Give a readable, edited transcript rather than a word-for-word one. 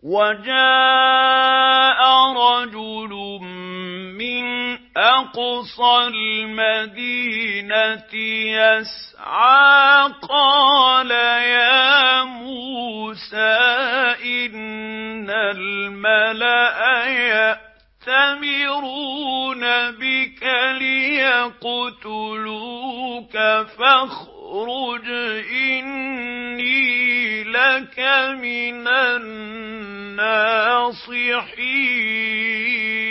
وَجَاءَ رَجُلٌ مِّنْ أَقْصَى الْمَدِينَةِ يَسْعَىٰ قَالَ يَا مُوسَىٰ إِنَّ الْمَلَأَ يَأْتَمِرُونَ بِكَ لِيَقْتُلُوكَ فَاخْرُجْ إِنِّي لَكَ مِنَ النَّاصِحِينَ